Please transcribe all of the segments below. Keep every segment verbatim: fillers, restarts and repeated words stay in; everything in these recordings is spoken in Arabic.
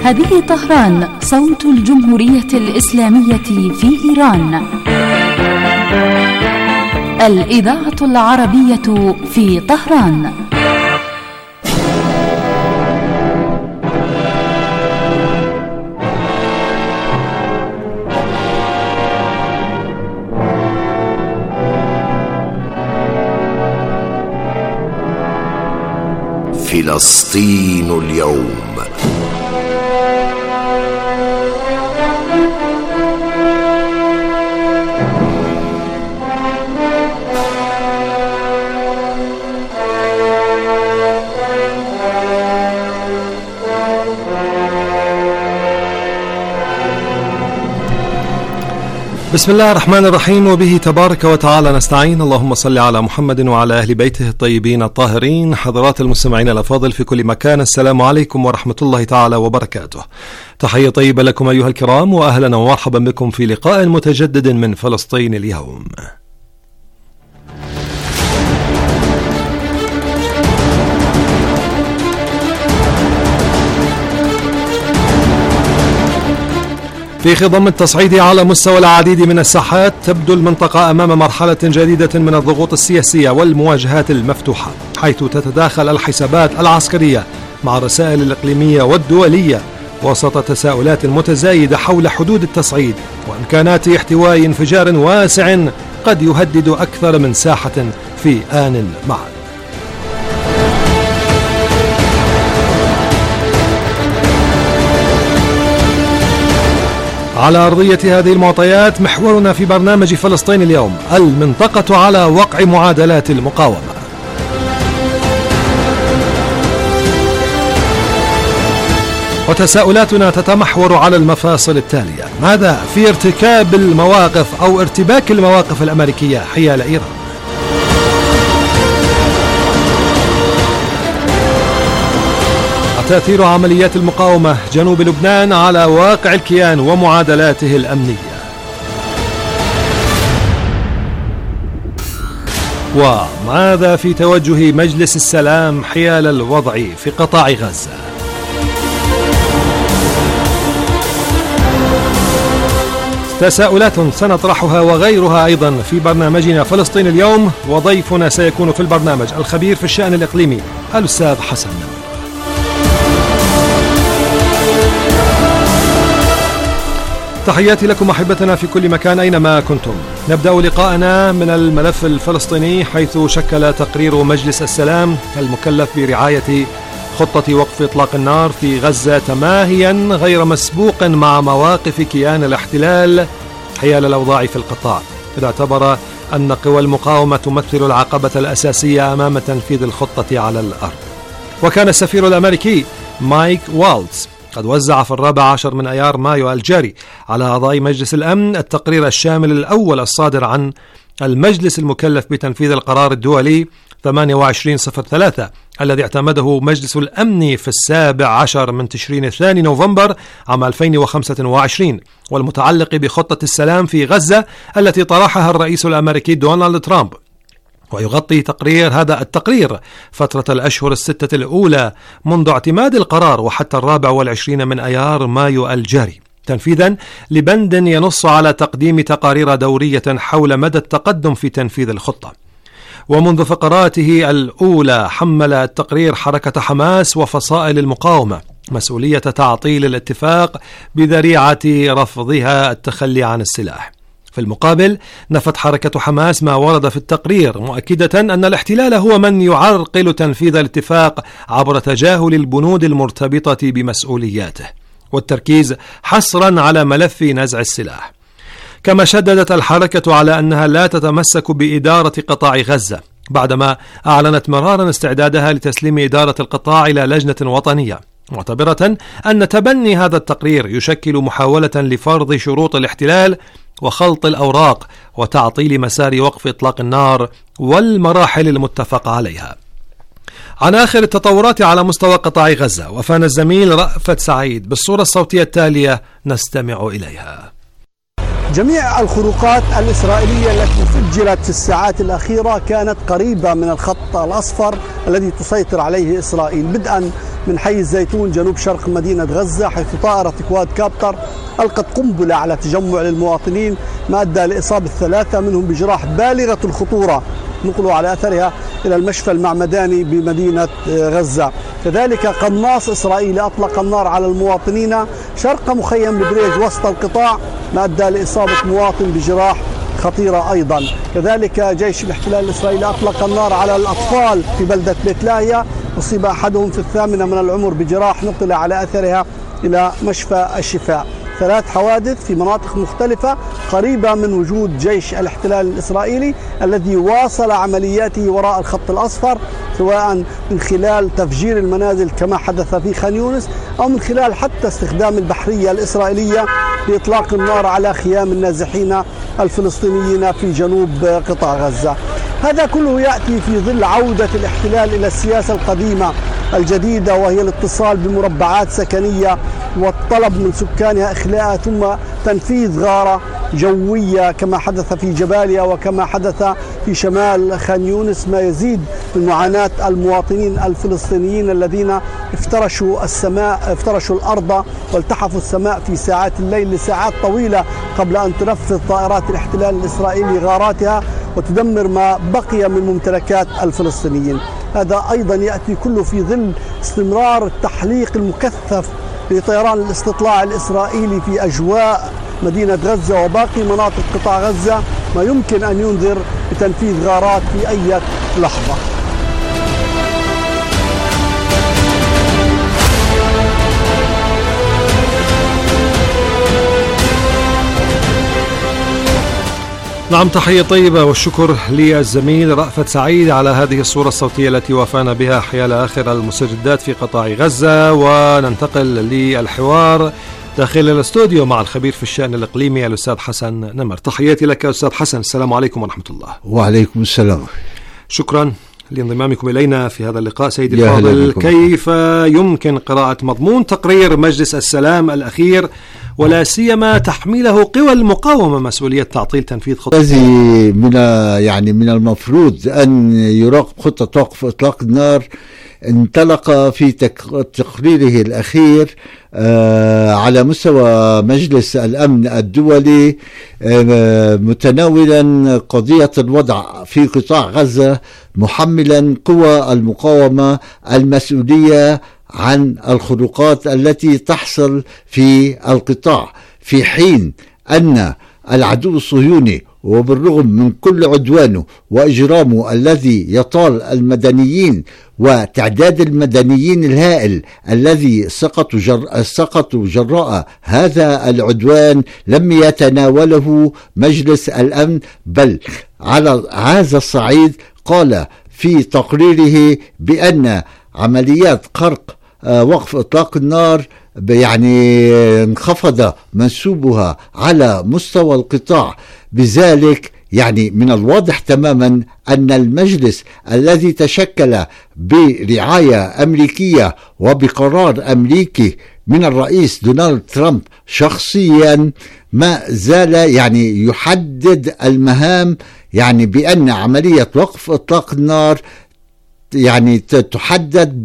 هذه طهران، صوت الجمهورية الإسلامية في إيران. الإذاعة العربية في طهران. فلسطين اليوم. بسم الله الرحمن الرحيم، وبه تبارك وتعالى نستعين. اللهم صل على محمد وعلى أهل بيته الطيبين الطاهرين. حضرات المستمعين الأفاضل في كل مكان، السلام عليكم ورحمة الله تعالى وبركاته. تحية طيبة لكم أيها الكرام، وأهلا ومرحبا بكم في لقاء متجدد من فلسطين اليوم. في خضم التصعيد على مستوى العديد من الساحات، تبدو المنطقة أمام مرحلة جديدة من الضغوط السياسية والمواجهات المفتوحة، حيث تتداخل الحسابات العسكرية مع الرسائل الإقليمية والدولية وسط تساؤلات متزايدة حول حدود التصعيد وإمكانات احتواء انفجار واسع قد يهدد أكثر من ساحة في آن معا. على أرضية هذه المعطيات، محورنا في برنامج فلسطين اليوم المنطقة على وقع معادلات المقاومة. وتساؤلاتنا تتمحور على المفاصل التالية: ماذا في ارتكاب المواقف أو ارتباك المواقف الأمريكية حيال إيران؟ تأثير عمليات المقاومة جنوب لبنان على واقع الكيان ومعادلاته الأمنية. وماذا في توجه مجلس السلام حيال الوضع في قطاع غزة؟ تساؤلات سنطرحها وغيرها أيضا في برنامجنا فلسطين اليوم، وضيفنا سيكون في البرنامج الخبير في الشأن الإقليمي الأستاذ حسن نمر. تحياتي لكم أحبتنا في كل مكان أينما كنتم. نبدأ لقاءنا من الملف الفلسطيني، حيث شكل تقرير مجلس السلام المكلف برعاية خطة وقف إطلاق النار في غزة تماهيا غير مسبوق مع مواقف كيان الاحتلال حيال الأوضاع في القطاع، إذ اعتبر أن قوى المقاومة تمثل العقبة الأساسية أمام تنفيذ الخطة على الأرض. وكان السفير الأمريكي مايك والتز قد وزع في الرابع عشر من أيار مايو الجاري على أعضاء مجلس الأمن التقرير الشامل الأول الصادر عن المجلس المكلف بتنفيذ القرار الدولي ثمانية وعشرين صفر ثلاثة الذي اعتمده مجلس الأمن في السابع عشر من تشرين الثاني نوفمبر عام ألفين وخمسة وعشرين، والمتعلق بخطة السلام في غزة التي طرحها الرئيس الأمريكي دونالد ترامب. ويغطي تقرير هذا التقرير فترة الأشهر الستة الأولى منذ اعتماد القرار وحتى الرابع والعشرين من أيار مايو الجاري، تنفيذا لبند ينص على تقديم تقارير دورية حول مدى التقدم في تنفيذ الخطة. ومنذ فقراته الأولى حمل التقرير حركة حماس وفصائل المقاومة مسؤولية تعطيل الاتفاق بذريعة رفضها التخلي عن السلاح. في المقابل، نفت حركة حماس ما ورد في التقرير، مؤكدة أن الاحتلال هو من يعرقل تنفيذ الاتفاق عبر تجاهل البنود المرتبطة بمسؤولياته والتركيز حصرا على ملف نزع السلاح. كما شددت الحركة على أنها لا تتمسك بإدارة قطاع غزة، بعدما أعلنت مرارا استعدادها لتسليم إدارة القطاع إلى لجنة وطنية، معتبرة أن تبني هذا التقرير يشكل محاولة لفرض شروط الاحتلال وخلط الأوراق وتعطيل مسار وقف إطلاق النار والمراحل المتفق عليها. عن آخر التطورات على مستوى قطاع غزة وفانا الزميل رأفت سعيد بالصورة الصوتية التالية نستمع إليها. جميع الخروقات الإسرائيلية التي سجلت في الساعات الأخيرة كانت قريبة من الخط الأصفر الذي تسيطر عليه إسرائيل، بدءا من حي الزيتون جنوب شرق مدينة غزة، حيث طائرة كواد كابتر ألقت قنبلة على تجمع للمواطنين ما أدى لإصابة ثلاثة منهم بجراح بالغة الخطورة، نقلوا على أثرها إلى المشفى المعمداني بمدينة غزة. كذلك قناص إسرائيلي أطلق النار على المواطنين شرق مخيم البريج وسط القطاع ما أدى لإصابة مواطن بجراح خطيرة أيضا. كذلك جيش الاحتلال الإسرائيلي أطلق النار على الأطفال في بلدة بيت لاهيا، أصيب أحدهم في الثامنة من العمر بجراح نقل على أثرها إلى مشفى الشفاء. ثلاث حوادث في مناطق مختلفة قريبة من وجود جيش الاحتلال الإسرائيلي الذي واصل عملياته وراء الخط الأصفر، سواء من خلال تفجير المنازل كما حدث في خان يونس، أو من خلال حتى استخدام البحرية الإسرائيلية لإطلاق النار على خيام النازحين الفلسطينيين في جنوب قطاع غزة. هذا كله يأتي في ظل عودة الاحتلال إلى السياسة القديمة الجديدة، وهي الاتصال بمربعات سكنية والطلب من سكانها إخلاءها ثم تنفيذ غارة جوية كما حدث في جباليا وكما حدث في شمال خان يونس، ما يزيد من معاناة المواطنين الفلسطينيين الذين افترشوا السماء افترشوا الأرض والتحفوا السماء في ساعات الليل لساعات طويلة قبل أن تنفذ طائرات الاحتلال الإسرائيلي غاراتها وتدمر ما بقي من ممتلكات الفلسطينيين. هذا أيضا يأتي كله في ظل استمرار التحليق المكثف لطيران الاستطلاع الإسرائيلي في أجواء مدينة غزة وباقي مناطق قطاع غزة، ما يمكن أن ينذر بتنفيذ غارات في أي لحظة. نعم، تحية طيبة والشكر للزميل رأفت سعيد على هذه الصورة الصوتية التي وافانا بها حيال آخر المستجدات في قطاع غزة. وننتقل للحوار داخل الاستوديو مع الخبير في الشأن الإقليمي الأستاذ حسن نمر. تحياتي لك أستاذ حسن، السلام عليكم ورحمة الله. وعليكم السلام. شكرا لانضمامكم إلينا في هذا اللقاء سيدي الفاضل. كيف يمكن قراءة مضمون تقرير مجلس السلام الأخير ولا سيما تحميله قوى المقاومة مسؤولية تعطيل تنفيذ خطة؟ الذي من يعني من المفروض أن يراقب خطة وقف إطلاق النار انطلق في تقريره الأخير على مستوى مجلس الأمن الدولي متناولا قضية الوضع في قطاع غزة، محملا قوى المقاومة المسؤولية عن الخروقات التي تحصل في القطاع، في حين أن العدو الصهيوني وبالرغم من كل عدوانه وإجرامه الذي يطال المدنيين وتعداد المدنيين الهائل الذي سقطوا جر... سقطوا جراء هذا العدوان لم يتناوله مجلس الأمن، بل على هذا الصعيد قال في تقريره بأن عمليات خرق وقف إطلاق النار يعني انخفض منسوبها على مستوى القطاع. بذلك يعني من الواضح تماما أن المجلس الذي تشكل برعاية أمريكية وبقرار أمريكي من الرئيس دونالد ترامب شخصيا ما زال يعني يحدد المهام، يعني بأن عملية وقف إطلاق النار يعني تحدد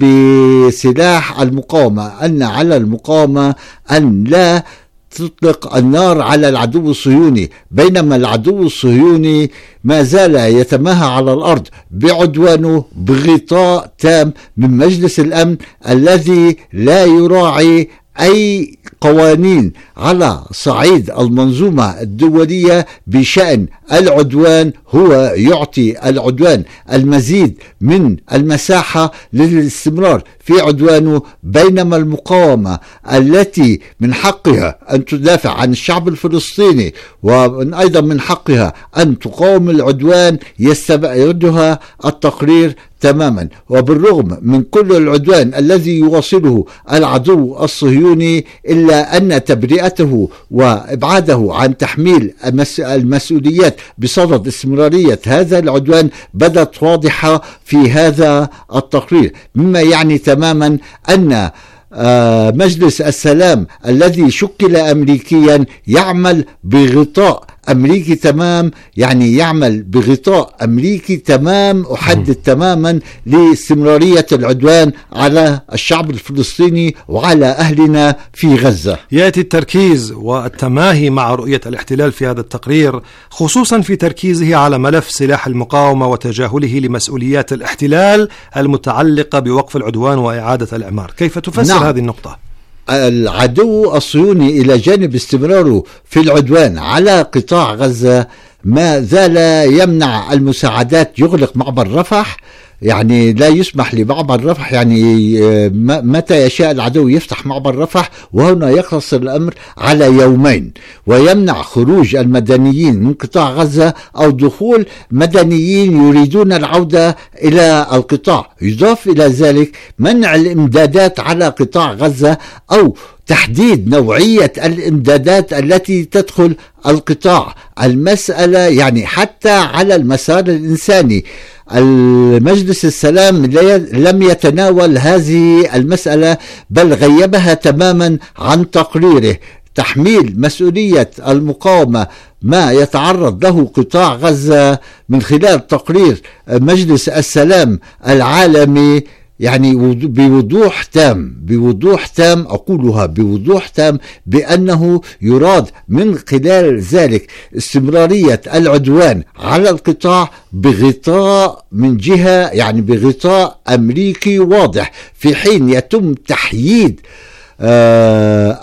بسلاح المقاومة، أن على المقاومة أن لا تطلق النار على العدو الصهيوني، بينما العدو الصهيوني ما زال يتماهى على الأرض بعدوانه بغطاء تام من مجلس الأمن الذي لا يراعي أي قوانين على صعيد المنظومة الدولية بشأن العدوان. هو يعطي العدوان المزيد من المساحة للاستمرار في عدوانه، بينما المقاومة التي من حقها أن تدافع عن الشعب الفلسطيني وأيضا من حقها أن تقاوم العدوان يستبعدها التقرير تماما. وبالرغم من كل العدوان الذي يواصله العدو الصهيوني إلا أن تبرئته وإبعاده عن تحميل المسؤوليات بصدد استمرارية هذا العدوان بدت واضحة في هذا التقرير، مما يعني تماما أن مجلس السلام الذي شكل أمريكيا يعمل بغطاء أمريكي تمام، يعني يعمل بغطاء أمريكي تمام أحدد تماما لاستمرارية العدوان على الشعب الفلسطيني وعلى أهلنا في غزة. يأتي التركيز والتماهي مع رؤية الاحتلال في هذا التقرير، خصوصا في تركيزه على ملف سلاح المقاومة وتجاهله لمسؤوليات الاحتلال المتعلقة بوقف العدوان وإعادة الإعمار. كيف تفسر نعم. هذه النقطة؟ العدو الصهيوني إلى جانب استمراره في العدوان على قطاع غزة ما زال يمنع المساعدات، يغلق معبر رفح، يعني لا يسمح لمعبر رفح، يعني متى يشاء العدو يفتح معبر رفح، وهنا يقتصر الأمر على يومين، ويمنع خروج المدنيين من قطاع غزة أو دخول مدنيين يريدون العودة إلى القطاع. يضاف إلى ذلك منع الإمدادات على قطاع غزة أو تحديد نوعية الإمدادات التي تدخل القطاع. المسألة يعني حتى على المسار الإنساني المجلس السلام لم يتناول هذه المسألة، بل غيبها تماما عن تقريره. تحميل مسؤولية المقاومة ما يتعرض له قطاع غزة من خلال تقرير مجلس السلام العالمي، يعني بوضوح تام بوضوح تام أقولها بوضوح تام بأنه يراد من خلال ذلك استمرارية العدوان على القطاع بغطاء من جهة، يعني بغطاء أمريكي واضح، في حين يتم تحييد آه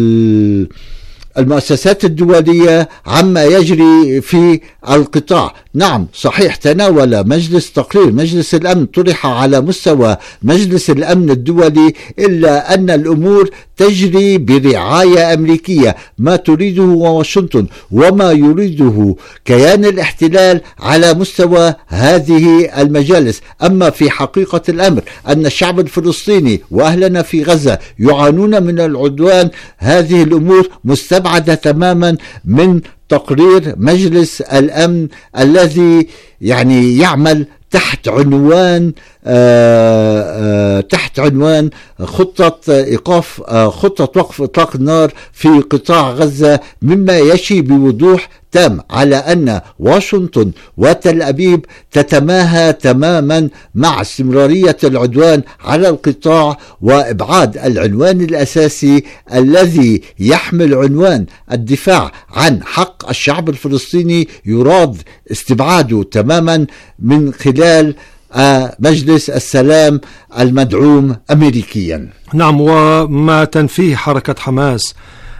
المؤسسات الدولية عما يجري في القطاع. نعم صحيح، تناول مجلس تقرير مجلس الأمن طرح على مستوى مجلس الأمن الدولي، إلا أن الأمور تجري برعاية أمريكية، ما تريده واشنطن وما يريده كيان الاحتلال على مستوى هذه المجالس. أما في حقيقة الأمر أن الشعب الفلسطيني وأهلنا في غزة يعانون من العدوان، هذه الأمور مستبعدة تماما من تقرير مجلس الأمن الذي يعني يعمل تحت عنوان آآ آآ تحت عنوان خطة إيقاف خطة وقف إطلاق النار في قطاع غزة، مما يشي بوضوح تام على أن واشنطن وتل أبيب تتماهى تماما مع استمرارية العدوان على القطاع وإبعاد العنوان الأساسي الذي يحمل عنوان الدفاع عن حق الشعب الفلسطيني، يراد استبعاده تماما من خلال مجلس السلام المدعوم أمريكيا. نعم، وما تنفيه حركة حماس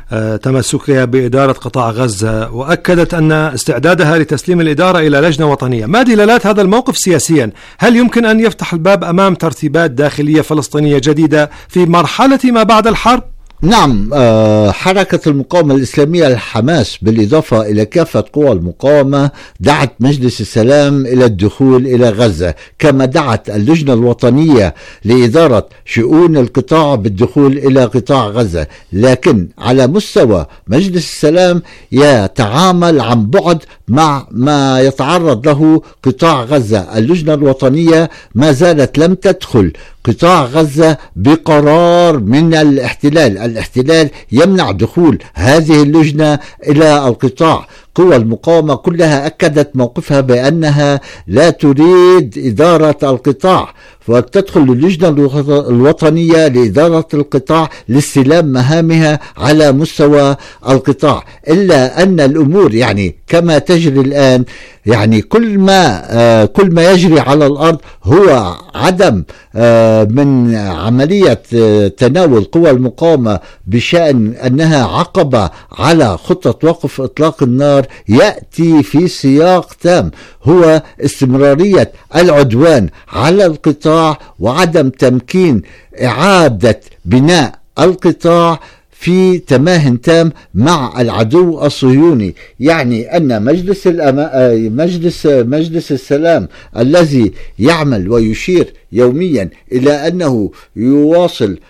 تمسكها بإدارة قطاع غزة، وأكدت أن استعدادها لتسليم الإدارة إلى لجنة وطنية. ما دلالات هذا الموقف سياسيا؟ هل يمكن أن يفتح الباب أمام ترتيبات داخلية فلسطينية جديدة في مرحلة ما بعد الحرب؟ نعم، حركة المقاومة الإسلامية الحماس بالإضافة إلى كافة قوى المقاومة دعت مجلس السلام إلى الدخول إلى غزة، كما دعت اللجنة الوطنية لإدارة شؤون القطاع بالدخول إلى قطاع غزة. لكن على مستوى مجلس السلام يتعامل عن بعد مع ما يتعرض له قطاع غزة. اللجنة الوطنية ما زالت لم تدخل قطاع غزة بقرار من الاحتلال. الاحتلال يمنع دخول هذه اللجنة إلى القطاع. قوى المقاومة كلها أكدت موقفها بأنها لا تريد إدارة القطاع، وتدخل اللجنة الوطنية لإدارة القطاع لاستلام مهامها على مستوى القطاع. إلا أن الأمور يعني كما تجري الآن، يعني كل ما آه كل ما يجري على الأرض هو عدم آه من عملية آه تناول قوى المقاومة بشأن أنها عقبة على خطة وقف إطلاق النار، يأتي في سياق تام هو استمرارية العدوان على القطاع وعدم تمكين إعادة بناء القطاع في تماه تام مع العدو الصهيوني. يعني أن مجلس الأما... مجلس مجلس السلام الذي يعمل ويشير يوميا إلى أنه يواصل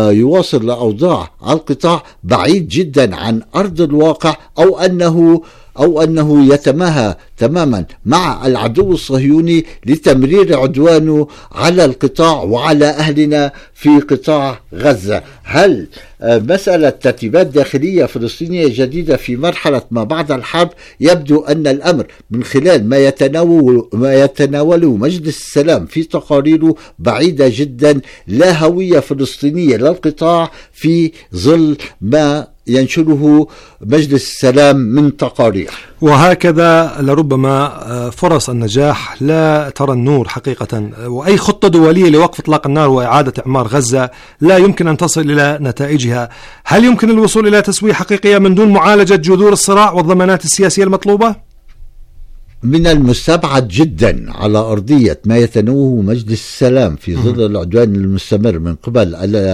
يواصل لأوضاع القطاع بعيد جدا عن أرض الواقع، أو أنه أو أنه يتماهى تماما مع العدو الصهيوني لتمرير عدوانه على القطاع وعلى أهلنا في قطاع غزة. هل مسألة ترتيبات داخلية فلسطينية جديدة في مرحلة ما بعد الحرب؟ يبدو أن الأمر من خلال ما يتناول ما يتناوله مجلس السلام في تقاريره بعيدة جدا، لا هوية فلسطينية للقطاع في ظل ما ينشره مجلس السلام من تقارير. وهكذا لربما فرص النجاح لا ترى النور حقيقة، وأي خطة دولية لوقف إطلاق النار وإعادة إعمار غزة لا يمكن أن تصل إلى نتائجها. هل يمكن الوصول إلى تسوية حقيقية من دون معالجة جذور الصراع والضمانات السياسية المطلوبة؟ من المستبعد جدا على أرضية ما يتناوله مجلس السلام في ظل العدوان المستمر من قبل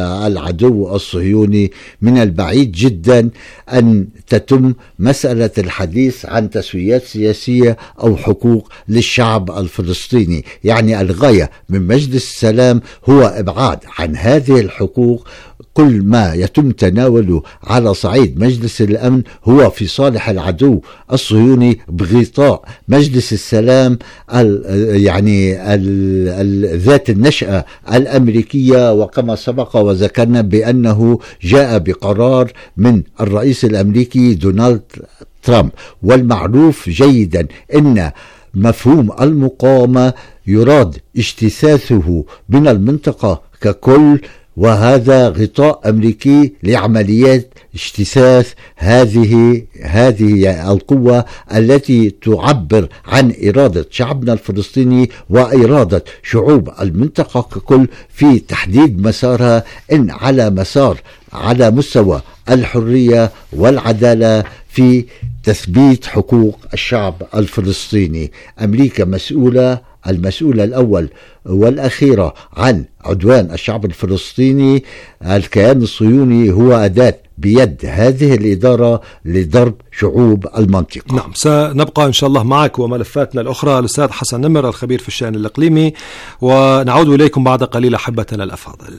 العدو الصهيوني، من البعيد جدا أن تتم مسألة الحديث عن تسويات سياسية أو حقوق للشعب الفلسطيني. يعني الغاية من مجلس السلام هو إبعاد عن هذه الحقوق. كل ما يتم تناوله على صعيد مجلس الأمن هو في صالح العدو الصهيوني بغطاء مجلس السلام ال يعني ال ال ذات النشأة الأمريكية. وكما سبق وذكرنا بأنه جاء بقرار من الرئيس الأمريكي دونالد ترامب، والمعروف جيدا أن مفهوم المقاومة يراد اجتثاثه من المنطقة ككل، وهذا غطاء أمريكي لعمليات اجتثاث هذه هذه القوة التي تعبر عن إرادة شعبنا الفلسطيني وإرادة شعوب المنطقة ككل في تحديد مسارها إن على مسار على مستوى الحرية والعدالة في تثبيت حقوق الشعب الفلسطيني. أمريكا مسؤولة المسؤولة الأول والأخيرة عن عدوان الشعب الفلسطيني. الكيان الصهيوني هو أداة بيد هذه الإدارة لضرب شعوب المنطقة. نعم، سنبقى إن شاء الله معك وملفاتنا الأخرى الأستاذ حسن نمر الخبير في الشأن الإقليمي، ونعود إليكم بعد قليل أحبتنا الأفاضل.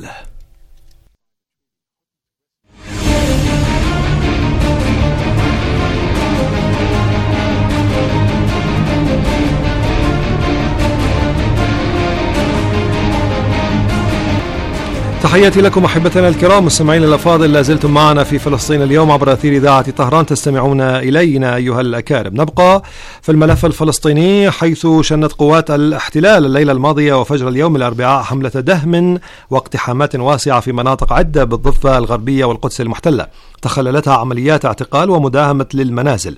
تحياتي لكم أحبتنا الكرام مستمعين الأفاضل، لازلتم معنا في فلسطين اليوم عبر أثير إذاعة طهران، تستمعون إلينا أيها الأكارم. نبقى في الملف الفلسطيني، حيث شنت قوات الاحتلال الليلة الماضية وفجر اليوم الأربعاء حملة دهم واقتحامات واسعة في مناطق عدة بالضفة الغربية والقدس المحتلة، تخللتها عمليات اعتقال ومداهمة للمنازل.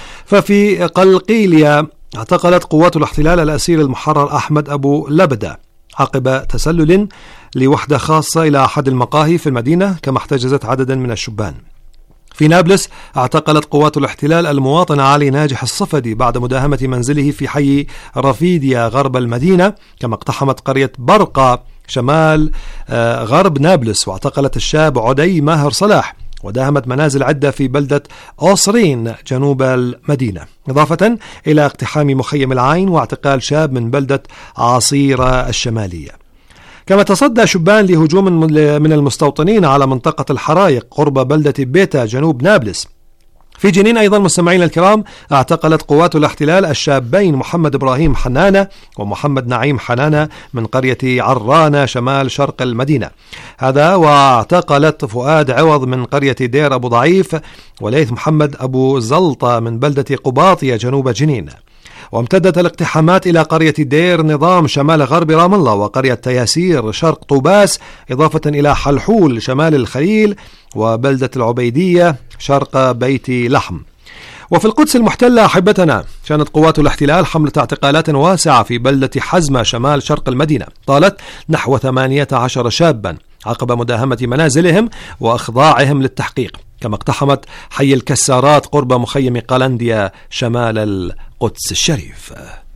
ففي قلقيلية اعتقلت قوات الاحتلال الأسير المحرر أحمد أبو لبدة عقب تسلل لوحدة خاصة إلى أحد المقاهي في المدينة، كما احتجزت عددا من الشبان. في نابلس اعتقلت قوات الاحتلال المواطن علي ناجح الصفدي بعد مداهمة منزله في حي رفيديا غرب المدينة، كما اقتحمت قرية برقة شمال غرب نابلس واعتقلت الشاب عدي ماهر صلاح، وداهمت منازل عدة في بلدة أوصرين جنوب المدينة، إضافة إلى اقتحام مخيم العين واعتقال شاب من بلدة عصيرة الشمالية. كما تصدى شبان لهجوم من المستوطنين على منطقة الحرايق قرب بلدة بيتا جنوب نابلس. في جنين أيضا مستمعين الكرام اعتقلت قوات الاحتلال الشابين محمد إبراهيم حنانة ومحمد نعيم حنانة من قرية عرانة شمال شرق المدينة، هذا واعتقلت فؤاد عوض من قرية دير أبو ضعيف وليث محمد أبو زلطة من بلدة قباطية جنوب جنين. وامتدت الاقتحامات إلى قرية دير نظام شمال غرب رام الله وقرية تياسير شرق طوباس، إضافة إلى حلحول شمال الخليل وبلدة العبيدية شرق بيت لحم. وفي القدس المحتلة أحبتنا شنت قوات الاحتلال حملة اعتقالات واسعة في بلدة حزمة شمال شرق المدينة، طالت نحو ثمانية عشر شابا عقب مداهمة منازلهم وإخضاعهم للتحقيق، كما اقتحمت حي الكسارات قرب مخيم قلنديا شمال القدس الشريف.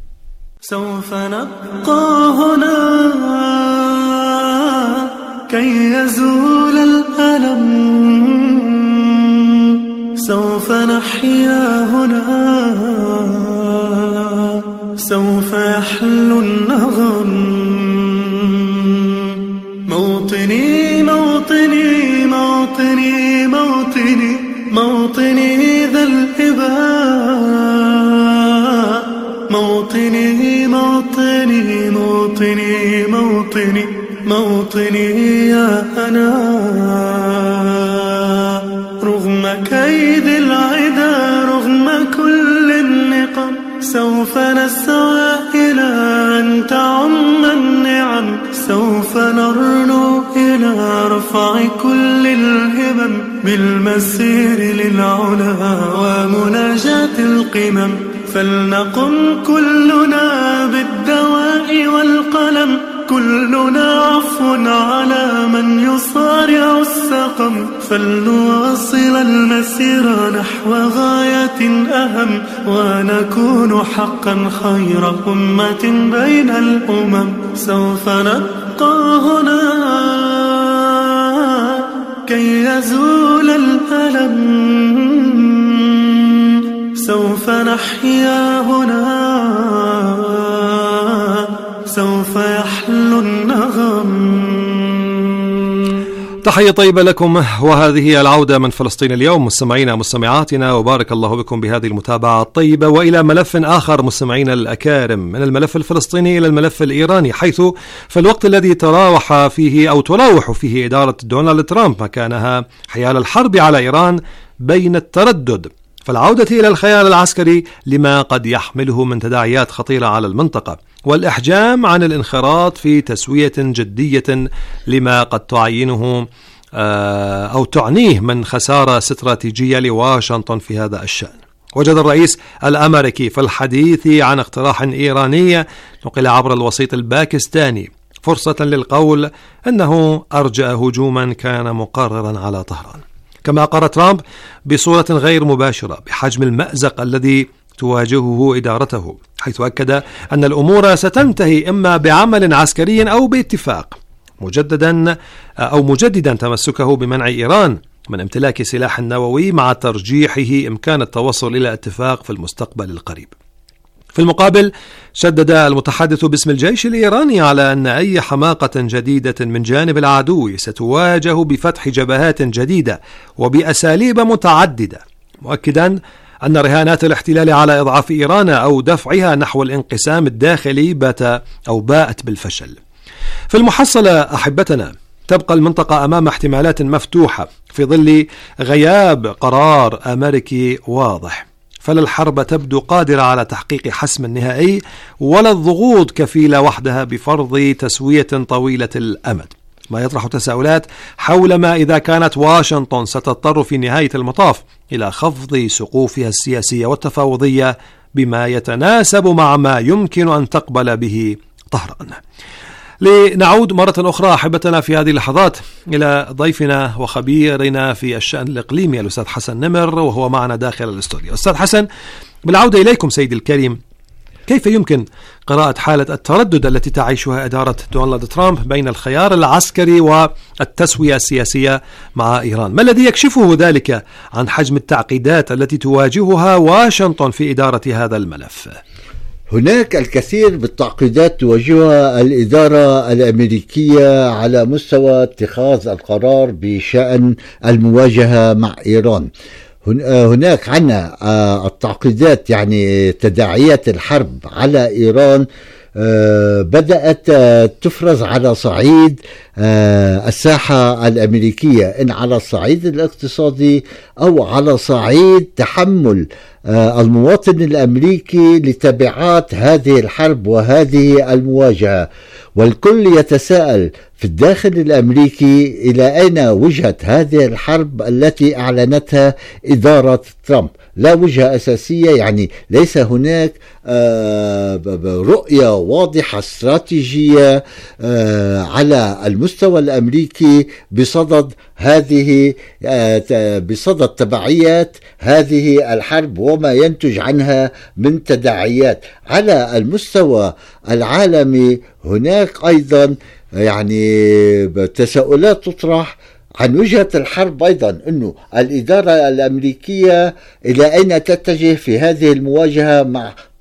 سوف نبقى هنا كي يزول الألم، سوف نحيا هنا، سوف يحلو النغم. موطني موطني موطني موطني موطني ذا الإباء، موطني موطني موطني موطني موطني يا أنا، رغم كيد العدا رغم كل النقم سوف نسعى إلى أن تعم النعم، سوف نرنو إلى رفع كل الهمم بالمسير للعلا ومناجاة القمم، فلنقم كلنا بالدواء والقلم، كلنا عفو على من يصارع السقم، فلنواصل المسير نحو غاية أهم، ونكون حقا خير أمة بين الأمم. سوف نبقى هنا كي يزول الألم، سوف نحيا هنا سوف يحلو النغم. تحية طيبة لكم، وهذه العودة من فلسطين اليوم مستمعينا مستمعاتنا، وبارك الله بكم بهذه المتابعة الطيبة. وإلى ملف آخر مستمعينا الأكارم، من الملف الفلسطيني إلى الملف الإيراني، حيث في الوقت الذي تراوح فيه أو تراوح فيه إدارة دونالد ترامب مكانها حيال الحرب على إيران بين التردد فالعودة إلى الخيال العسكري لما قد يحمله من تداعيات خطيرة على المنطقة، والإحجام عن الانخراط في تسوية جدية لما قد تعينه أو تعنيه من خسارة استراتيجية لواشنطن في هذا الشأن. وجد الرئيس الأمريكي في الحديث عن اقتراح إيراني نقل عبر الوسيط الباكستاني فرصة للقول أنه أرجأ هجوما كان مقررا على طهران، كما أقر ترامب بصورة غير مباشرة بحجم المأزق الذي تواجهه إدارته، حيث أكد أن الأمور ستنتهي إما بعمل عسكري أو باتفاق، مجددا أو مجددا تمسكه بمنع إيران من امتلاك سلاح نووي مع ترجيحه إمكان التوصل إلى اتفاق في المستقبل القريب. في المقابل شدد المتحدث باسم الجيش الإيراني على أن أي حماقة جديدة من جانب العدو ستواجه بفتح جبهات جديدة وبأساليب متعددة، مؤكدا أن رهانات الاحتلال على إضعاف إيران أو دفعها نحو الانقسام الداخلي بات أو باءت بالفشل. في المحصلة أحبتنا تبقى المنطقة أمام احتمالات مفتوحة في ظل غياب قرار أمريكي واضح، فلا الحرب تبدو قادرة على تحقيق حسم نهائي، ولا الضغوط كفيلة وحدها بفرض تسوية طويلة الأمد، ما يطرح تساؤلات حول ما إذا كانت واشنطن ستضطر في نهاية المطاف إلى خفض سقوفها السياسية والتفاوضية بما يتناسب مع ما يمكن أن تقبل به طهران. لنعود مرة أخرى أحبتنا في هذه اللحظات إلى ضيفنا وخبيرنا في الشأن الإقليمي الأستاذ حسن نمر، وهو معنا داخل الاستوديو. أستاذ حسن، بالعودة إليكم سيدي الكريم، كيف يمكن قراءة حالة التردد التي تعيشها إدارة دونالد ترامب بين الخيار العسكري والتسوية السياسية مع إيران؟ ما الذي يكشفه ذلك عن حجم التعقيدات التي تواجهها واشنطن في إدارة هذا الملف؟ هناك الكثير بالتعقيدات تواجهها الإدارة الأمريكية على مستوى اتخاذ القرار بشأن المواجهة مع إيران. هناك عنا التعقيدات، يعني تداعيات الحرب على إيران بدأت تفرز على صعيد الساحة الأمريكية، إن على الصعيد الاقتصادي أو على صعيد تحمل المواطن الأمريكي لتبعات هذه الحرب وهذه المواجهة. والكل يتساءل في الداخل الأمريكي إلى أين وجهة هذه الحرب التي أعلنتها إدارة ترامب؟ لا وجهة أساسية، يعني ليس هناك رؤية واضحة استراتيجية على المستوى الأمريكي بصدد هذه بصدد تبعيات هذه الحرب وما ينتج عنها من تداعيات. على المستوى العالمي هناك أيضا يعني تساؤلات تطرح عن وجهة الحرب أيضا، أنه الإدارة الأمريكية إلى أين تتجه في هذه المواجهة مع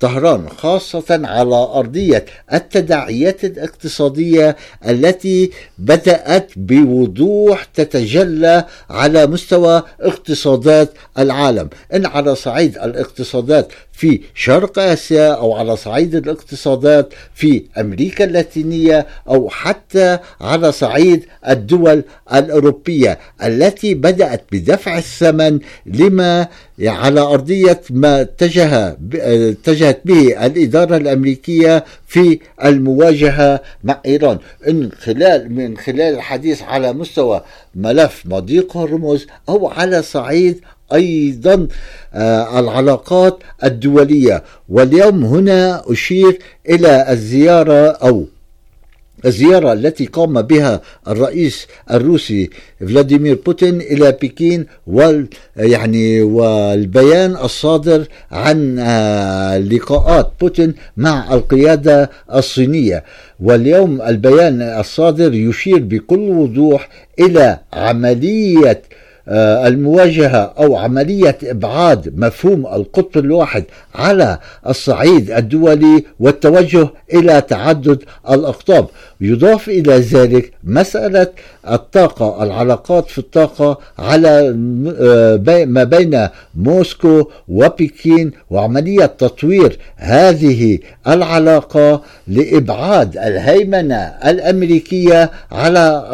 طهران، خاصة على أرضية التداعيات الاقتصادية التي بدأت بوضوح تتجلى على مستوى اقتصادات العالم، إن على صعيد الاقتصادات في شرق آسيا أو على صعيد الاقتصادات في أمريكا اللاتينية أو حتى على صعيد الدول الأوروبية التي بدأت بدفع الثمن لما على أرضية ما اتجه اتجهت به الإدارة الأمريكية في المواجهة مع إيران، إن خلال من خلال الحديث على مستوى ملف مضيق هرمز أو على صعيد أيضا آه العلاقات الدولية. واليوم هنا أشير إلى الزيارة أو الزيارة التي قام بها الرئيس الروسي فلاديمير بوتين إلى بكين، وال يعني والبيان الصادر عن لقاءات بوتين مع القيادة الصينية. واليوم البيان الصادر يشير بكل وضوح إلى عملية المواجهة أو عملية إبعاد مفهوم القطب الواحد على الصعيد الدولي والتوجه إلى تعدد الأقطاب. يضاف إلى ذلك مسألة الطاقة، العلاقات في الطاقة على ما بين موسكو وبكين، وعملية تطوير هذه العلاقة لإبعاد الهيمنة الأمريكية على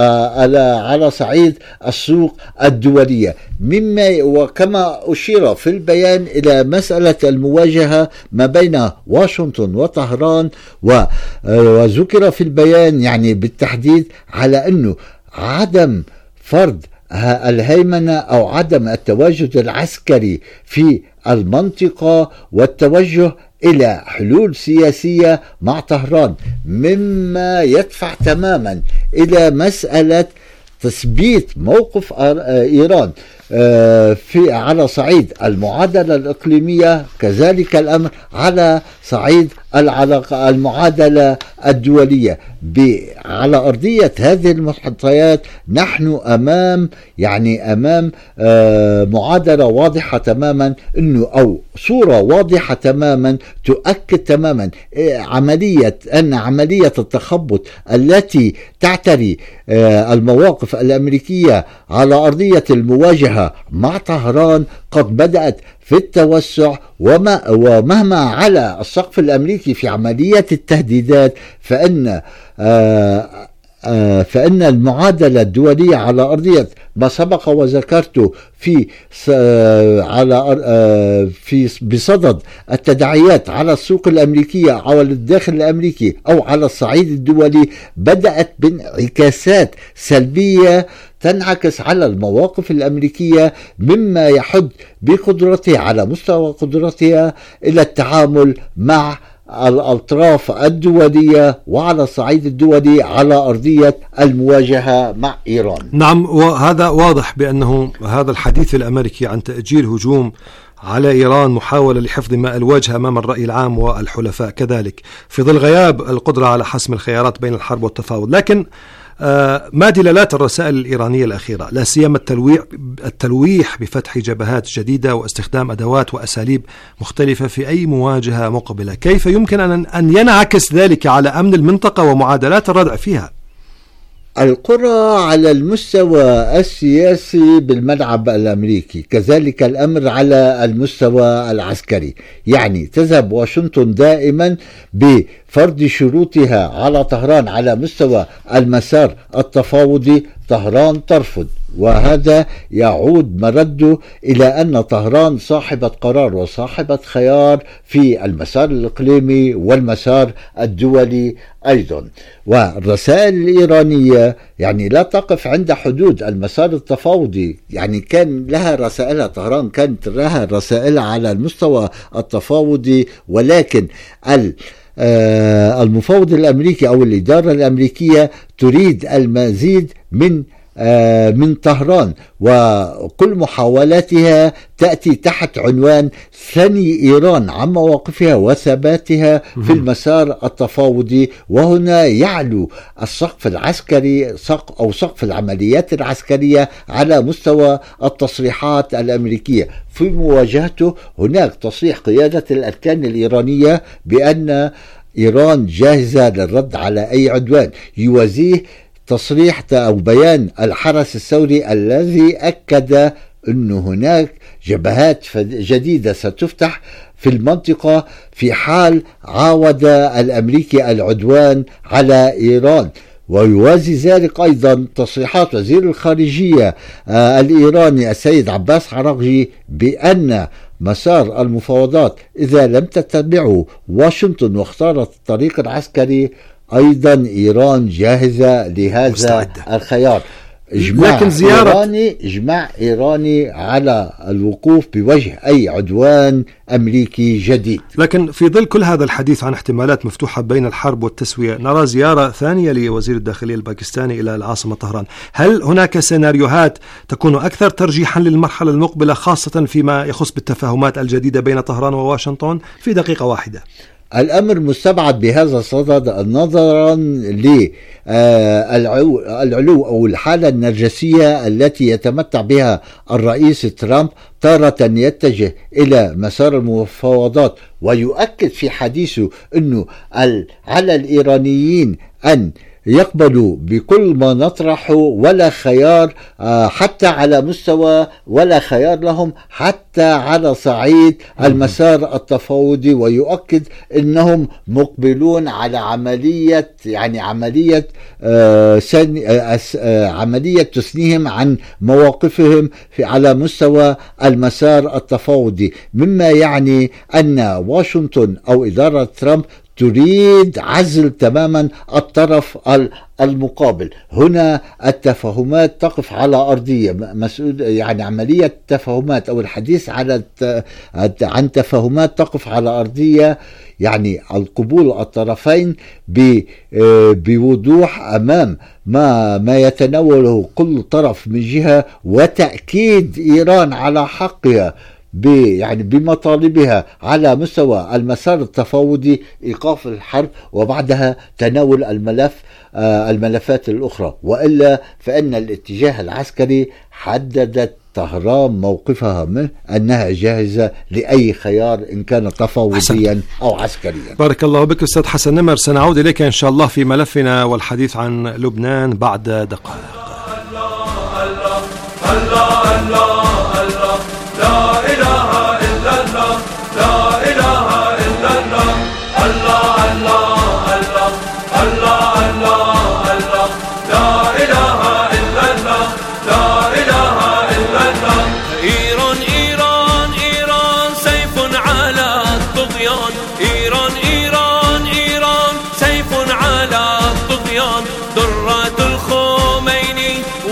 على صعيد السوق الدولية، مما وكما أشير في البيان إلى مسألة المواجهة ما بين واشنطن وطهران، وذكر في البيان يعني بالتحديد على أنه عدم فرض الهيمنة أو عدم التواجد العسكري في المنطقة والتوجه إلى حلول سياسية مع طهران، مما يدفع تماما إلى مسألة تثبيت موقف إيران في على صعيد المعادلة الإقليمية، كذلك الأمر على صعيد العلاقة المعادلة الدولية. على أرضية هذه المعطيات نحن أمام يعني أمام معادلة واضحة تماما، إنه أو صورة واضحة تماما تؤكد تماما عملية أن عملية التخبط التي تعتري المواقف الأمريكية على أرضية المواجهة مع طهران قد بدأت في التوسع، وما ومهما على السقف الأمريكي في عملية التهديدات فإن آآ آآ فإن المعادلة الدولية على أرضية ما سبق وذكرته في على في بصدد التداعيات على السوق الأمريكية أو الداخل الأمريكي أو على الصعيد الدولي بدأت بانعكاسات سلبية تنعكس على المواقف الأمريكية، مما يحد بقدرتها على مستوى قدرتها إلى التعامل مع الأطراف الدولية وعلى الصعيد الدولي على أرضية المواجهة مع إيران. نعم، وهذا واضح بأنه هذا الحديث الأمريكي عن تأجيل هجوم على إيران محاولة لحفظ ماء الوجه أمام الرأي العام والحلفاء كذلك، في ظل غياب القدرة على حسم الخيارات بين الحرب والتفاوض. لكن آه ما دلالات الرسائل الإيرانية الأخيرة، لا سيما التلويح, التلويح بفتح جبهات جديدة واستخدام أدوات وأساليب مختلفة في أي مواجهة مقبلة؟ كيف يمكن أن, أن ينعكس ذلك على أمن المنطقة ومعادلات الردع فيها؟ القرى على المستوى السياسي بالملعب الأمريكي، كذلك الأمر على المستوى العسكري. يعني تذهب واشنطن دائما بفرض شروطها على طهران على مستوى المسار التفاوضي، طهران ترفض، وهذا يعود مرده إلى أن طهران صاحبة قرار وصاحبة خيار في المسار الإقليمي والمسار الدولي أيضا. والرسائل الإيرانية يعني لا تقف عند حدود المسار التفاوضي، يعني كان لها رسائلها، طهران كانت لها رسائلها على المستوى التفاوضي، ولكن المفاوض الأمريكي أو الإدارة الأمريكية تريد المزيد من من طهران، وكل محاولاتها تأتي تحت عنوان ثني إيران عن مواقفها وثباتها في المسار التفاوضي. وهنا يعلو السقف العسكري أو سقف العمليات العسكرية على مستوى التصريحات الأمريكية. في مواجهته هناك تصريح قيادة الأركان الإيرانية بأن إيران جاهزة للرد على أي عدوان، يوازيه تصريح أو بيان الحرس الثوري الذي أكد أن هناك جبهات جديدة ستفتح في المنطقة في حال عاود الأمريكي العدوان على إيران. ويوازي ذلك أيضا تصريحات وزير الخارجية الإيراني السيد عباس عراقجي بأن مسار المفاوضات إذا لم تتبعه واشنطن واختارت الطريق العسكري، أيضا إيران جاهزة لهذا مستعدة. الخيار. إجماع لكن زيارة إيراني إجماع إيراني على الوقوف بوجه أي عدوان أمريكي جديد. لكن في ظل كل هذا الحديث عن احتمالات مفتوحة بين الحرب والتسوية، نرى زيارة ثانية لوزير الداخلية الباكستاني إلى العاصمة طهران. هل هناك سيناريوهات تكون أكثر ترجيحا للمرحلة المقبلة، خاصة فيما يخص بالتفاهمات الجديدة بين طهران وواشنطن؟ في دقيقة واحدة. الأمر مستبعد بهذا الصدد نظرا للعلو أو الحالة النرجسية التي يتمتع بها الرئيس ترامب. تارة يتجه إلى مسار المفاوضات ويؤكد في حديثه أنه على الإيرانيين أن يقبلوا بكل ما نطرحه ولا خيار حتى على مستوى ولا خيار لهم حتى على صعيد المسار التفاوضي، ويؤكد أنهم مقبلون على عملية يعني عملية عملية تثنيهم عن مواقفهم في على مستوى المسار التفاوضي، مما يعني أن واشنطن أو إدارة ترامب تريد عزل تماما الطرف المقابل. هنا التفاهمات تقف على أرضية مسؤول يعني عملية التفاهمات أو الحديث على عن تفاهمات تقف على أرضية يعني القبول الطرفين بوضوح أمام ما ما يتناوله كل طرف من جهة، وتأكيد إيران على حقها يعني بمطالبها على مستوى المسار التفاوضي، إيقاف الحرب وبعدها تناول الملف آه الملفات الأخرى. وإلا فإن الاتجاه العسكري حددت طهران موقفها منه أنها جاهزة لأي خيار إن كان تفاوضيا أو عسكريا. بارك الله بك أستاذ حسن نمر، سنعود إليك إن شاء الله في ملفنا والحديث عن لبنان بعد دقائق. الله الله الله الله الله لا إله إلا الله لا إله إلا الله الله الله الله الله الله الله لا إله إلا الله لا إله إلا الله. إيران إيران إيران سيف على الطغيان، إيران إيران إيران سيف على الطغيان، درة الخميني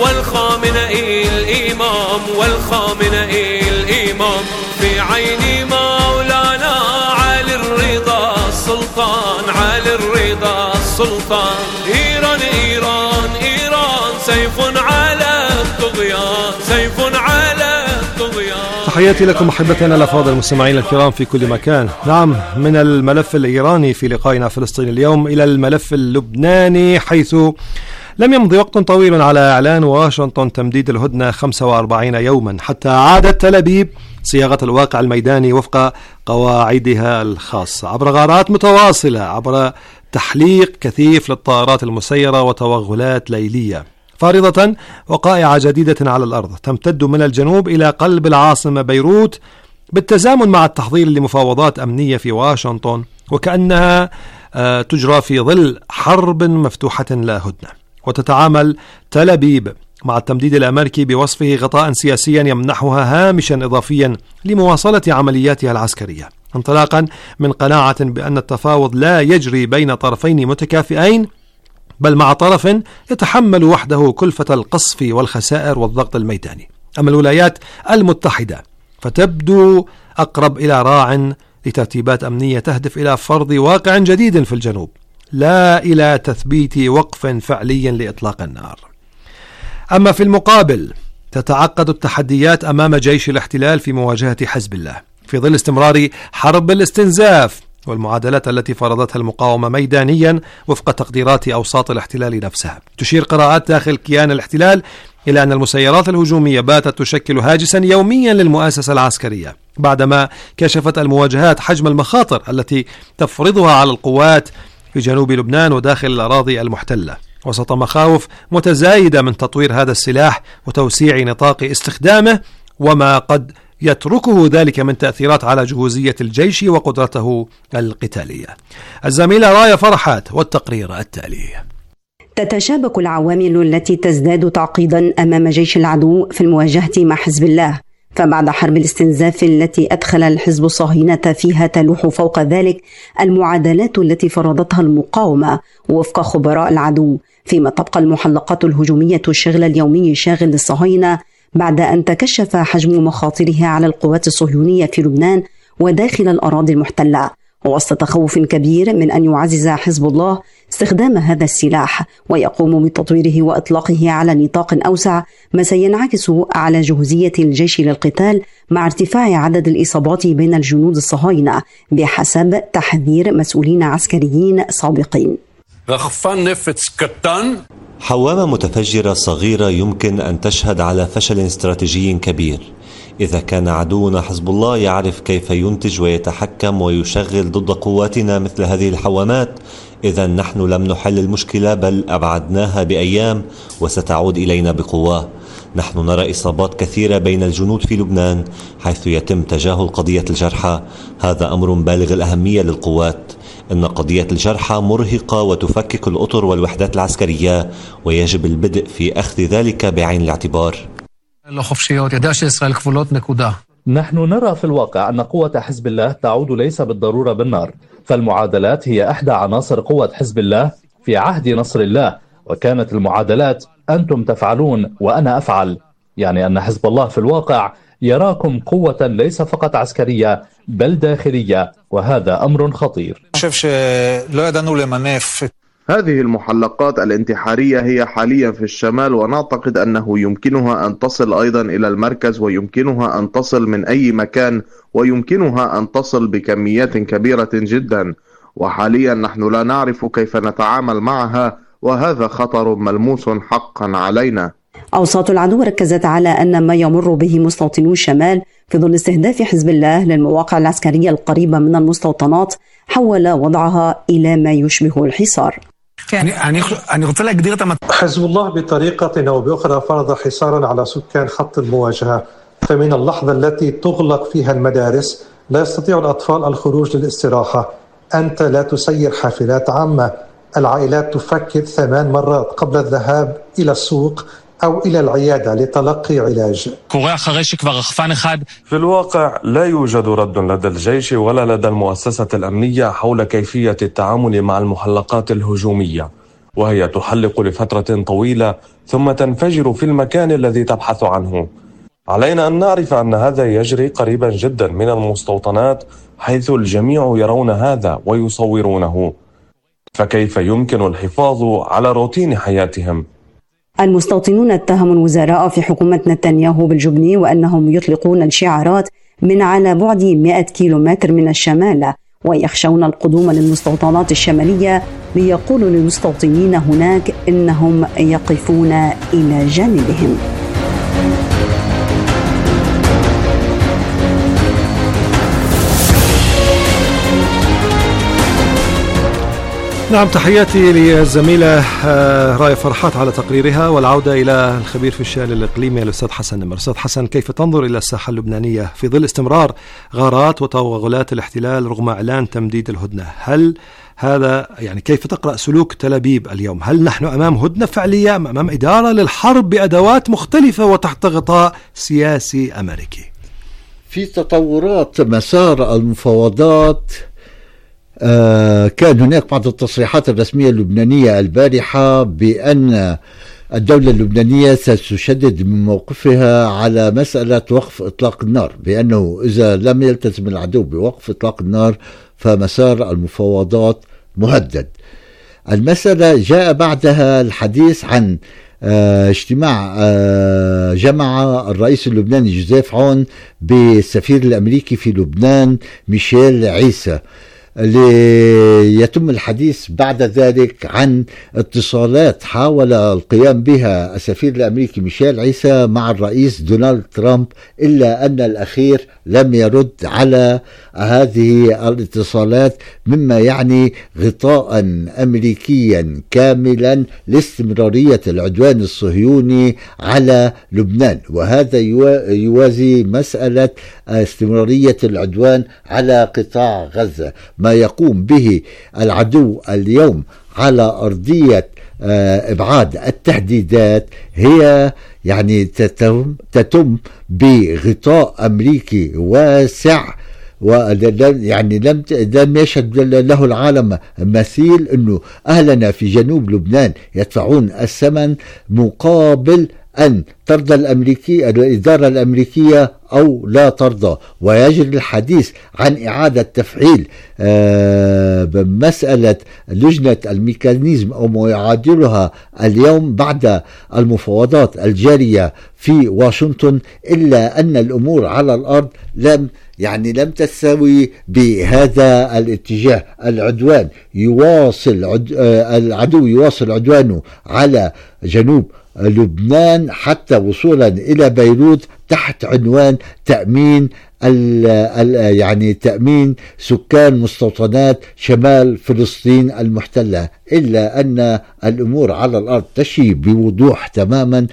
والخامنئي الإمام والخامنئي الإمام، في عين مولانا علي الرضا السلطان علي الرضا السلطان. إيران إيران إيران سيف على الطغيان سيف على الطغيان. تحياتي لكم أحبتنا الأفاضل المستمعين الكرام في كل مكان. نعم، من الملف الإيراني في لقائنا فلسطين اليوم إلى الملف اللبناني، حيث لم يمضي وقت طويل على إعلان واشنطن تمديد الهدنة خمسة وأربعين يوما حتى عادت تل أبيب صياغة الواقع الميداني وفق قواعدها الخاصة، عبر غارات متواصلة، عبر تحليق كثيف للطائرات المسيرة وتوغلات ليلية، فارضة وقائع جديدة على الأرض تمتد من الجنوب إلى قلب العاصمة بيروت، بالتزامن مع التحضير لمفاوضات أمنية في واشنطن، وكأنها تجرى في ظل حرب مفتوحة لا هدنة. وتتعامل تل أبيب مع التمديد الأمريكي بوصفه غطاء سياسيا يمنحها هامشا إضافيا لمواصلة عملياتها العسكرية، انطلاقا من قناعة بأن التفاوض لا يجري بين طرفين متكافئين، بل مع طرف يتحمل وحده كلفة القصف والخسائر والضغط الميداني. أما الولايات المتحدة فتبدو أقرب إلى راع لترتيبات أمنية تهدف إلى فرض واقع جديد في الجنوب، لا إلى تثبيت وقف فعلي لإطلاق النار. أما في المقابل تتعقد التحديات أمام جيش الاحتلال في مواجهة حزب الله في ظل استمرار حرب الاستنزاف والمعادلات التي فرضتها المقاومة ميدانيا وفق تقديرات أوساط الاحتلال نفسها. تشير قراءات داخل كيان الاحتلال إلى أن المسيرات الهجومية باتت تشكل هاجسا يوميا للمؤسسة العسكرية، بعدما كشفت المواجهات حجم المخاطر التي تفرضها على القوات في جنوب لبنان وداخل الأراضي المحتلة، وسط مخاوف متزايدة من تطوير هذا السلاح وتوسيع نطاق استخدامه، وما قد يتركه ذلك من تأثيرات على جهوزية الجيش وقدرته القتالية. الزميلة راية فرحات والتقرير التالي. تتشابك العوامل التي تزداد تعقيدا أمام جيش العدو في المواجهة مع حزب الله، فبعد حرب الاستنزاف التي أدخل الحزب الصهيونة فيها تلوح فوق ذلك المعادلات التي فرضتها المقاومة وفق خبراء العدو، فيما تبقى المحلقات الهجومية الشغل اليومي شاغل للصهاينة بعد أن تكشف حجم مخاطرها على القوات الصهيونية في لبنان وداخل الأراضي المحتلة، ووسط تخوف كبير من أن يعزز حزب الله استخدام هذا السلاح ويقوم بتطويره وإطلاقه على نطاق أوسع، ما سينعكس على جهوزية الجيش للقتال مع ارتفاع عدد الإصابات بين الجنود الصهاينة بحسب تحذير مسؤولين عسكريين سابقين. حوامة متفجرة صغيرة يمكن أن تشهد على فشل استراتيجي كبير. إذا كان عدونا حزب الله يعرف كيف ينتج ويتحكم ويشغل ضد قواتنا مثل هذه الحوامات، إذا نحن لم نحل المشكلة بل أبعدناها بأيام وستعود إلينا بقوة. نحن نرى إصابات كثيرة بين الجنود في لبنان حيث يتم تجاهل قضية الجرحى. هذا أمر بالغ الأهمية للقوات. إن قضية الجرحى مرهقة وتفكك الأطر والوحدات العسكرية، ويجب البدء في أخذ ذلك بعين الاعتبار. نحن نرى في الواقع أن قوة حزب الله تعود ليس بالضرورة بالنار، فالمعادلات هي إحدى عناصر قوة حزب الله في عهد نصر الله، وكانت المعادلات أنتم تفعلون وأنا أفعل، يعني أن حزب الله في الواقع يراكم قوة ليس فقط عسكرية بل داخلية، وهذا أمر خطير. هذه المحلقات الانتحارية هي حاليا في الشمال، ونعتقد أنه يمكنها أن تصل أيضا إلى المركز، ويمكنها أن تصل من أي مكان، ويمكنها أن تصل بكميات كبيرة جدا، وحاليا نحن لا نعرف كيف نتعامل معها، وهذا خطر ملموس حقا علينا. أوساط العدو ركزت على أن ما يمر به مستوطنو الشمال في ظل استهداف حزب الله للمواقع العسكرية القريبة من المستوطنات حول وضعها إلى ما يشبه الحصار. حزب الله بطريقة أو بأخرى فرض حصارا على سكان خط المواجهة، فمن اللحظة التي تغلق فيها المدارس لا يستطيع الأطفال الخروج للاستراحة. أنت لا تسير حافلات عامة، العائلات تفكر ثمان مرات قبل الذهاب إلى السوق أو إلى العيادة لتلقي علاج. في الواقع لا يوجد رد لدى الجيش ولا لدى المؤسسة الأمنية حول كيفية التعامل مع المحلقات الهجومية، وهي تحلق لفترة طويلة ثم تنفجر في المكان الذي تبحث عنه. علينا أن نعرف أن هذا يجري قريبا جدا من المستوطنات حيث الجميع يرون هذا ويصورونه، فكيف يمكن الحفاظ على روتين حياتهم؟ المستوطنون اتهموا الوزراء في حكومة نتنياهو بالجبن وأنهم يطلقون الشعارات من على بعد مئة كيلومتر من الشمال، ويخشون القدوم للمستوطنات الشمالية ليقولوا للمستوطنين هناك إنهم يقفون إلى جانبهم. نعم، تحياتي للزميلة راية فرحات على تقريرها، والعودة إلى الخبير في الشأن الإقليمي الأستاذ حسن نمر. أستاذ حسن، كيف تنظر إلى الساحة اللبنانية في ظل استمرار غارات وتوغلات الاحتلال رغم إعلان تمديد الهدنة؟ هل هذا يعني كيف تقرأ سلوك تل أبيب اليوم؟ هل نحن أمام هدنة فعلية، أمام إدارة للحرب بأدوات مختلفة وتحت غطاء سياسي أمريكي؟ في تطورات مسار المفاوضات. آه كان هناك بعض التصريحات الرسمية اللبنانية البارحة بأن الدولة اللبنانية ستشدد من موقفها على مسألة وقف إطلاق النار، بأنه إذا لم يلتزم العدو بوقف إطلاق النار فمسار المفاوضات مهدد. المسألة جاء بعدها الحديث عن اجتماع جمع الرئيس اللبناني جوزيف عون بالسفير الأمريكي في لبنان ميشيل عيسى، ليتم الحديث بعد ذلك عن اتصالات حاول القيام بها السفير الأمريكي ميشيل عيسى مع الرئيس دونالد ترامب، إلا أن الأخير لم يرد على هذه الاتصالات، مما يعني غطاء أمريكيا كاملا لاستمرارية العدوان الصهيوني على لبنان، وهذا يوازي مسألة استمرارية العدوان على قطاع غزة. ما يقوم به العدو اليوم على أرضية إبعاد التهديدات هي يعني تتم, تتم بغطاء أمريكي واسع، ويعني لم لم يشهد له العالم مثيل، أنه أهلنا في جنوب لبنان يدفعون الثمن مقابل أن ترضى الأمريكية الإدارة الأمريكية أو لا ترضى، ويجري الحديث عن إعادة تفعيل بمسألة لجنة الميكانيزم أو ما يعادلها اليوم بعد المفاوضات الجارية في واشنطن، إلا أن الأمور على الأرض لم يعني لم تستوي بهذا الاتجاه. العدوان يواصل عد... العدو يواصل عدوانه على جنوب لبنان حتى وصولا إلى بيروت تحت عنوان تأمين ال ال يعني تأمين سكان مستوطنات شمال فلسطين المحتلة، إلا أن الأمور على الأرض تشي بوضوح تماما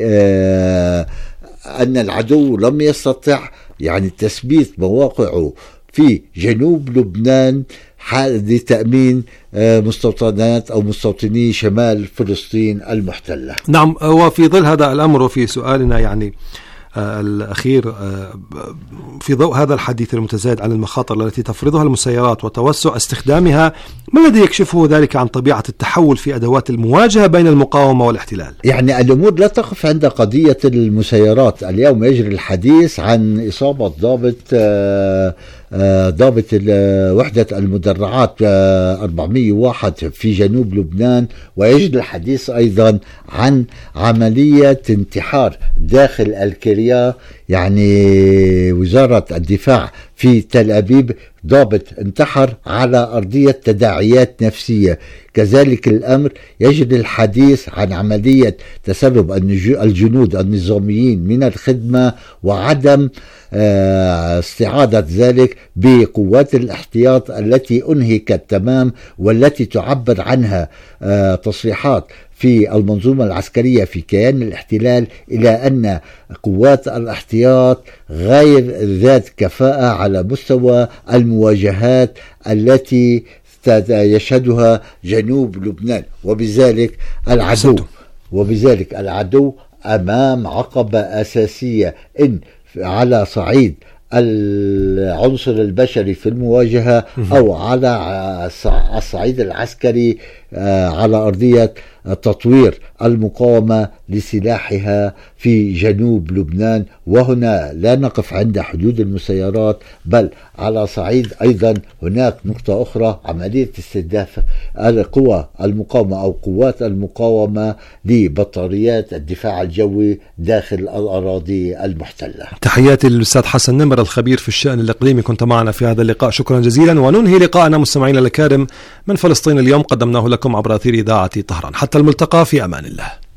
آه أن العدو لم يستطع يعني تثبيت مواقعه في جنوب لبنان لتأمين مستوطنات أو مستوطني شمال فلسطين المحتلة. نعم، وفي ظل هذا الأمر وفي سؤالنا يعني آه الأخير آه في ضوء هذا الحديث المتزايد عن المخاطر التي تفرضها المسيرات وتوسع استخدامها، ما الذي يكشفه ذلك عن طبيعة التحول في أدوات المواجهة بين المقاومة والاحتلال؟ يعني الأمور لا تقف عند قضية المسيرات. اليوم يجري الحديث عن إصابة ضابط آه ضابط وحدة المدرعات أربعمائة وواحد في جنوب لبنان، ويجري الحديث أيضا عن عملية انتحار داخل الكريا، يعني وزارة الدفاع في تل أبيب ضابط انتحر على أرضية تداعيات نفسية. كذلك الأمر يجري الحديث عن عملية تسرب الجنود النظاميين من الخدمة وعدم استعادة ذلك بقوات الاحتياط التي أنهكت تمام، والتي تعبر عنها تصريحات في المنظومة العسكرية في كيان الاحتلال، إلى أن قوات الاحتياط غير ذات كفاءة على مستوى المواجهات التي يشهدها جنوب لبنان، وبذلك العدو وبذلك العدو أمام عقبة أساسية، إن على صعيد العنصر البشري في المواجهة أو على الصعيد العسكري على أرضية تطوير المقاومة لسلاحها في جنوب لبنان. وهنا لا نقف عند حدود المسيرات، بل على صعيد أيضا هناك نقطة أخرى، عملية استهداف القوى المقاومة أو قوات المقاومة لبطاريات الدفاع الجوي داخل الأراضي المحتلة. تحياتي للأستاذ حسن نمر الخبير في الشأن الإقليمي، كنت معنا في هذا اللقاء، شكرا جزيلا. وننهي لقاءنا مستمعينا الكرام من فلسطين اليوم، قدمناه لكم عبر أثير إذاعة طهران. حتى الملتقى، في أمان الله.